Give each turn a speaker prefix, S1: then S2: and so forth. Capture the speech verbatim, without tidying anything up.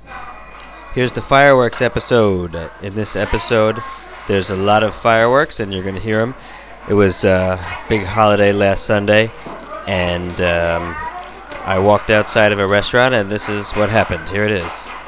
S1: Here's the fireworks episode. In this episode, there's a lot of fireworks, and you're going to hear them. It was a big holiday last Sunday, and um, I walked outside of a restaurant, and this is what happened. Here it is.